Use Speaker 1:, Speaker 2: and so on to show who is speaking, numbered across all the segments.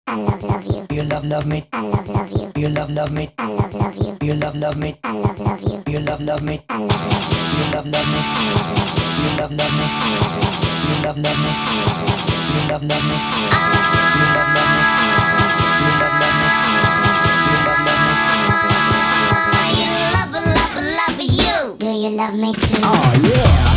Speaker 1: I love you.
Speaker 2: You love me.
Speaker 1: I love you.
Speaker 2: You love me.
Speaker 1: I love you.
Speaker 2: You love me.
Speaker 1: I love you.
Speaker 2: You love me.
Speaker 1: I love you.
Speaker 2: You love me.
Speaker 1: I love you.
Speaker 2: You love me.
Speaker 1: I love you.
Speaker 2: You love me.
Speaker 1: I love you.
Speaker 2: You love me. You love me.
Speaker 1: Love you. Do you love me too?
Speaker 2: Oh yeah.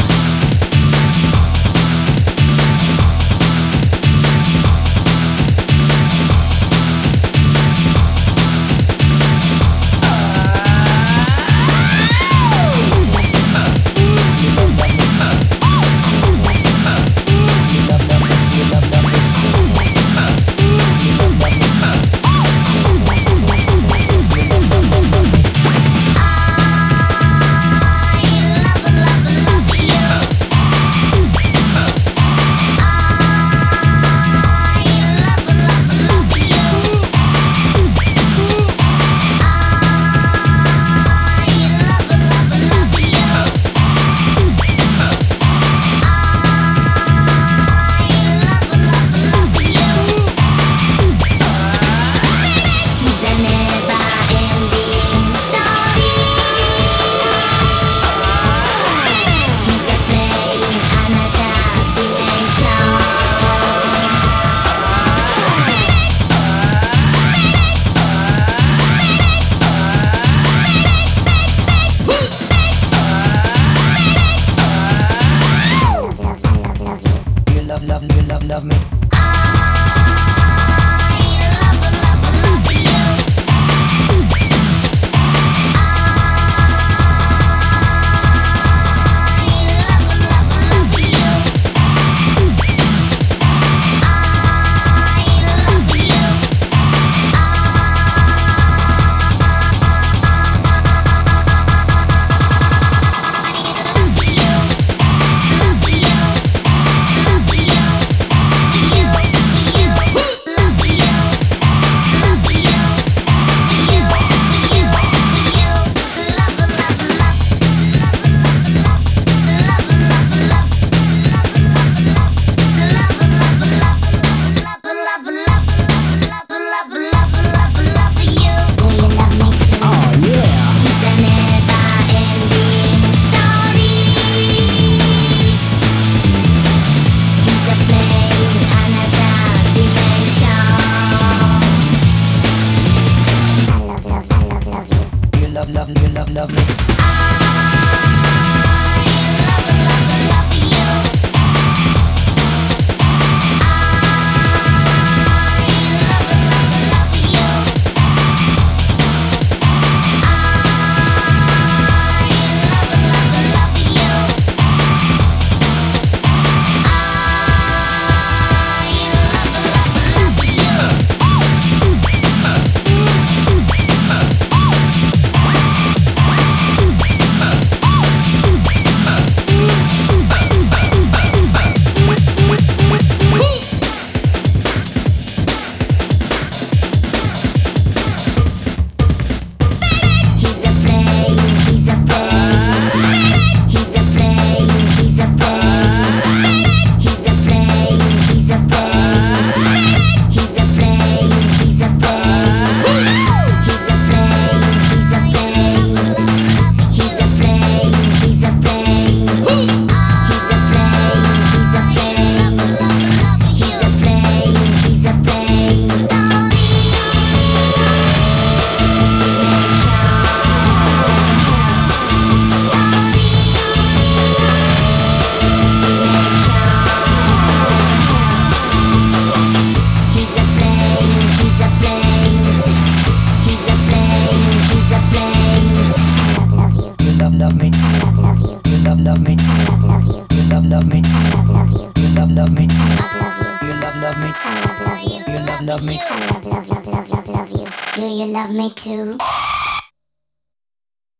Speaker 2: Love me. Love me. Love me.
Speaker 1: Love you.
Speaker 2: You love me.
Speaker 1: Love you.
Speaker 2: You love me.
Speaker 1: Love you.
Speaker 2: You love me.
Speaker 1: Love you.
Speaker 2: You love me.
Speaker 1: Love you.
Speaker 2: You love me.
Speaker 1: Love you. Do you love me too?